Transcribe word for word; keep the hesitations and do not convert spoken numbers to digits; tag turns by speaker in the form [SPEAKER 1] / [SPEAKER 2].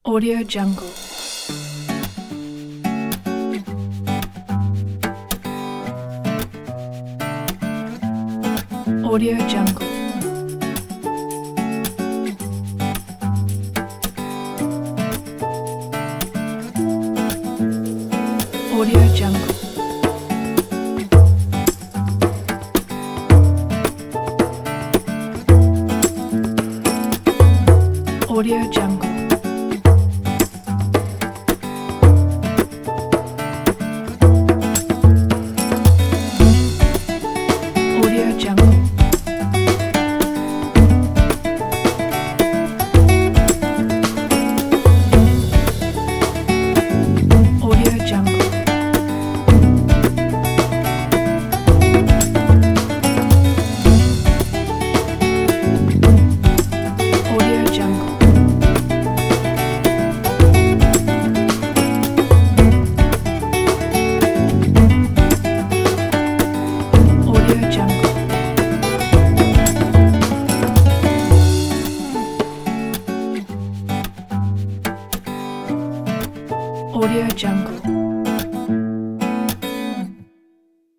[SPEAKER 1] Audio Jungle. Audio Jungle. Audio Jungle. Audio Jungle. Audio Jungle. Audio Jungle. Audio Jungle. Audio Jungle. Audio Jungle.